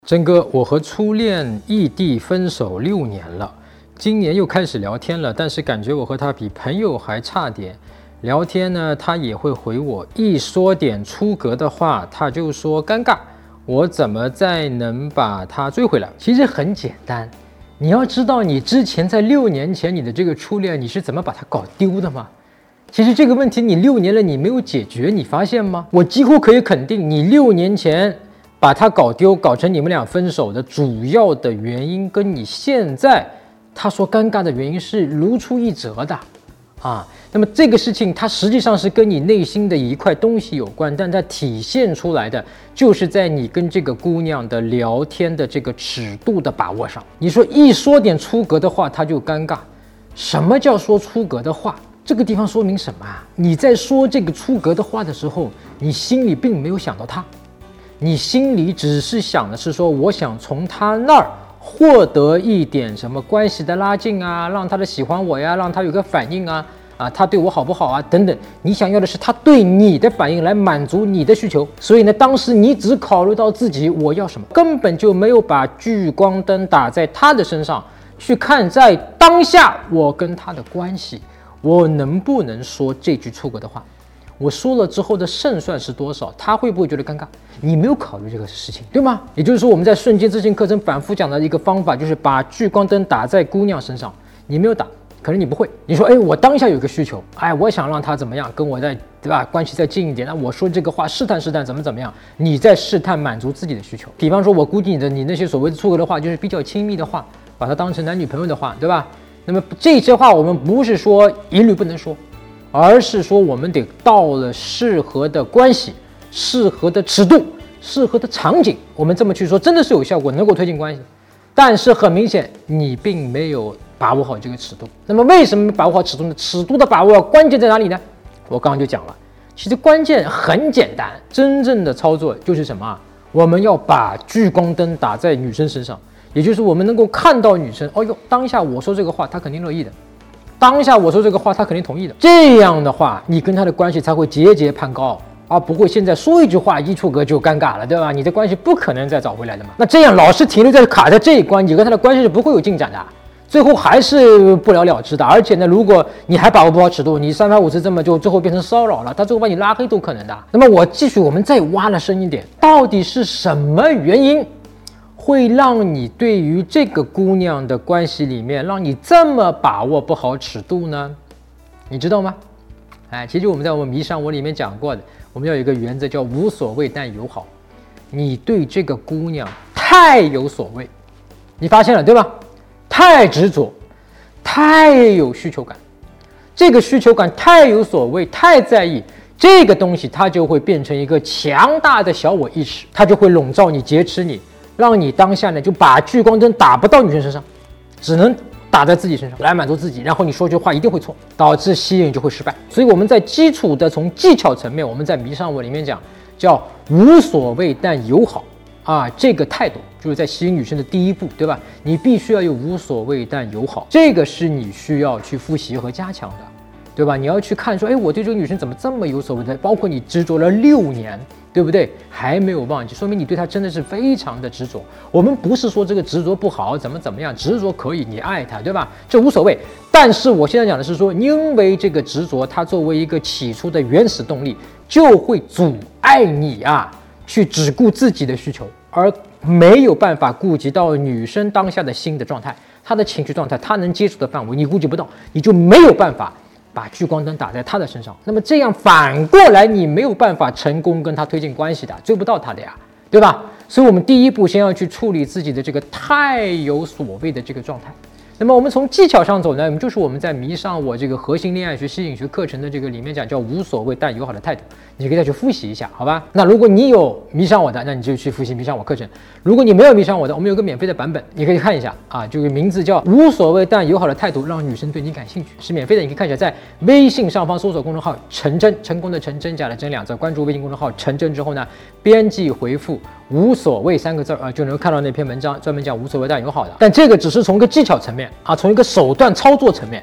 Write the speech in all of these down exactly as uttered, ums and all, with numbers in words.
真哥，我和初恋异地分手六年了，今年又开始聊天了，但是感觉我和他比朋友还差点。聊天呢，他也会回我，一说点出格的话，他就说尴尬。我怎么再能把他追回来？其实很简单，你要知道你之前在六年前你的这个初恋，你是怎么把他搞丢的吗？其实这个问题你六年了你没有解决，你发现吗？我几乎可以肯定，你六年前把他搞丢，搞成你们俩分手的主要的原因，跟你现在他说尴尬的原因是如出一辙的啊。那么这个事情它实际上是跟你内心的一块东西有关，但它体现出来的就是在你跟这个姑娘的聊天的这个尺度的把握上。你说一说点出格的话，他就尴尬。什么叫说出格的话？这个地方说明什么啊？你在说这个出格的话的时候，你心里并没有想到他。你心里只是想的是说，我想从他那儿获得一点什么关系的拉近啊，让他的喜欢我呀，让他有个反应啊，啊，他对我好不好啊，等等。你想要的是他对你的反应来满足你的需求。所以呢，当时你只考虑到自己我要什么，根本就没有把聚光灯打在他的身上，去看在当下我跟他的关系，我能不能说这句出格的话。我说了之后的胜算是多少？他会不会觉得尴尬？你没有考虑这个事情，对吗？也就是说，我们在瞬间自信课程反复讲的一个方法，就是把聚光灯打在姑娘身上。你没有打，可能你不会。你说，哎，我当下有个需求，哎，我想让他怎么样，跟我再对吧，关系再近一点。那我说这个话，试探试探怎么怎么样？你在试探满足自己的需求。比方说，我估计你的你那些所谓的出格的话，就是比较亲密的话，把它当成男女朋友的话，对吧？那么这些话，我们不是说一律不能说。而是说我们得到了适合的关系、适合的尺度、适合的场景，我们这么去说真的是有效果，能够推进关系。但是很明显你并没有把握好这个尺度。那么为什么把握好尺度呢？尺度的把握关键在哪里呢？我刚刚就讲了，其实关键很简单，真正的操作就是什么？我们要把聚光灯打在女生身上，也就是我们能够看到女生，哦哟，当下我说这个话她肯定乐意的，当下我说这个话他肯定同意的，这样的话你跟他的关系才会节节攀高，而不会现在说一句话一出格就尴尬了，对吧？你的关系不可能再找回来的嘛。那这样老是停留在卡在这一关，你跟他的关系是不会有进展的，最后还是不了了之的。而且呢，如果你还把握不好尺度，你三番五次这么就最后变成骚扰了，他最后把你拉黑都可能的。那么我继续，我们再挖了深一点，到底是什么原因会让你对于这个姑娘的关系里面，让你这么把握不好尺度呢？你知道吗？哎，其实我们在我们迷上我里面讲过的，我们要有一个原则叫无所谓但友好。你对这个姑娘太有所谓，你发现了对吧？太执着，太有需求感，这个需求感太有所谓，太在意。这个东西它就会变成一个强大的小我意识，它就会笼罩你、劫持你。让你当下呢就把聚光灯打不到女生身上，只能打在自己身上来满足自己，然后你说句话一定会错，导致吸引就会失败。所以我们在基础的从技巧层面，我们在迷上我里面讲叫无所谓但友好啊，这个态度就是在吸引女生的第一步，对吧？你必须要有无所谓但友好，这个是你需要去复习和加强的，对吧？你要去看说，哎，我对这个女生怎么这么有所谓的，包括你执着了六年。对不对？还没有忘记，说明你对他真的是非常的执着。我们不是说这个执着不好，怎么怎么样，执着可以，你爱他，对吧？这无所谓。但是我现在讲的是说，因为这个执着，它作为一个起初的原始动力，就会阻碍你啊，去只顾自己的需求，而没有办法顾及到女生当下的心的状态，她的情绪状态，她能接触的范围，你顾及不到，你就没有办法把聚光灯打在他的身上，那么这样反过来你没有办法成功跟他推进关系的，追不到他的呀，对吧？所以我们第一步先要去处理自己的这个太有所谓的这个状态。那么我们从技巧上走呢，我们就是我们在迷上我这个核心恋爱学吸引学课程的这个里面讲叫无所谓但友好的态度，你可以再去复习一下，好吧？那如果你有迷上我的，那你就去复习迷上我课程。如果你没有迷上我的，我们有个免费的版本，你可以看一下啊，这个名字叫无所谓但友好的态度，让女生对你感兴趣，是免费的，你可以看一下，在微信上方搜索公众号陈真，成功的陈，真假的真两字，关注微信公众号陈真之后呢，编辑回复无所谓三个字啊，就能看到那篇文章，专门讲无所谓但友好的。但这个只是从一个技巧层面啊，从一个手段操作层面，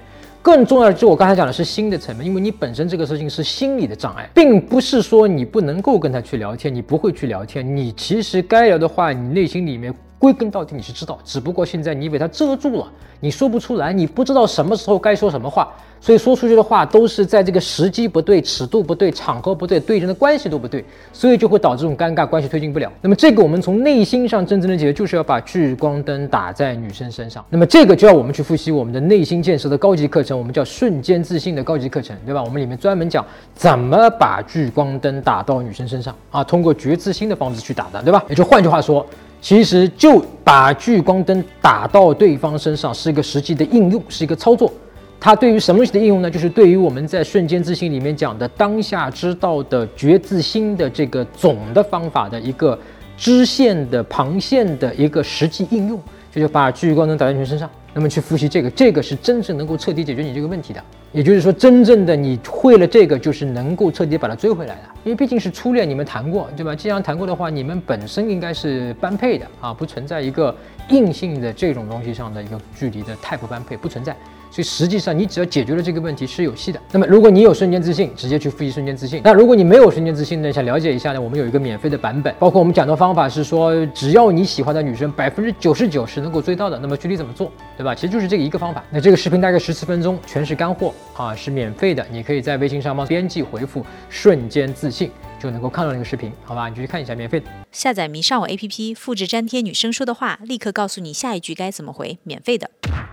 更重要的就是我刚才讲的是心的层面，因为你本身这个事情是心理的障碍，并不是说你不能够跟他去聊天，你不会去聊天，你其实该聊的话，你内心里面归根到底你是知道，只不过现在你被他遮住了，你说不出来，你不知道什么时候该说什么话，所以说出去的话都是在这个时机不对、尺度不对、场合不对、对人的关系都不对，所以就会导致这种尴尬，关系推进不了。那么这个我们从内心上真正的解决，就是要把聚光灯打在女生身上。那么这个就要我们去复习我们的内心建设的高级课程，我们叫瞬间自信的高级课程，对吧？我们里面专门讲怎么把聚光灯打到女生身上啊，通过觉自心的方式去打的，对吧？也就换句话说，其实就把聚光灯打到对方身上是一个实际的应用，是一个操作。它对于什么东西的应用呢？就是对于我们在瞬间自信里面讲的当下知道的觉自心的这个总的方法的一个支线的旁线的一个实际应用，就是把聚光灯打在女生身上。那么去复习这个，这个是真正能够彻底解决你这个问题的。也就是说，真正的你会了这个，就是能够彻底把它追回来的。因为毕竟是初恋，你们谈过，对吧？既然谈过的话，你们本身应该是般配的啊，不存在一个硬性的这种东西上的一个距离的太不般配，不存在。所以实际上你只要解决了这个问题是有戏的。那么如果你有瞬间自信，直接去复习瞬间自信。那如果你没有瞬间自信呢，想了解一下呢，我们有一个免费的版本，包括我们讲的方法是说，只要你喜欢的女生百分之九十九是能够追到的，那么具体怎么做，对吧？其实就是这个一个方法。那这个视频大概十四分钟，全是干货啊，是免费的，你可以在微信上帮编辑回复瞬间自信，就能够看到那个视频，好吧？你就去看一下，免费的。 下载迷上我 A P P， 复制粘贴女生说的话，立刻告诉你下一句该怎么回，免费的。